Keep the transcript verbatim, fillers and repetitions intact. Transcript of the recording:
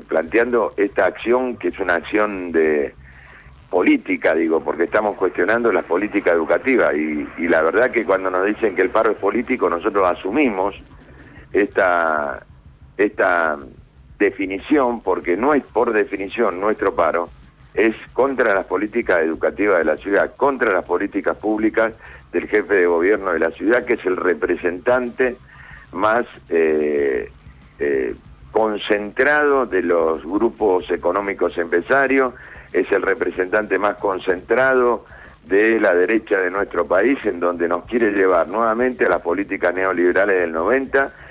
planteando esta acción, que es una acción de política, digo, porque estamos cuestionando las políticas educativas, y, y la verdad que cuando nos dicen que el paro es político, nosotros asumimos esta, esta definición, porque no es por definición nuestro paro, es contra las políticas educativas de la ciudad, contra las políticas públicas del jefe de gobierno de la ciudad, que es el representante más eh, eh, concentrado de los grupos económicos empresarios, es el representante más concentrado de la derecha de nuestro país, en donde nos quiere llevar nuevamente a las políticas neoliberales del noventa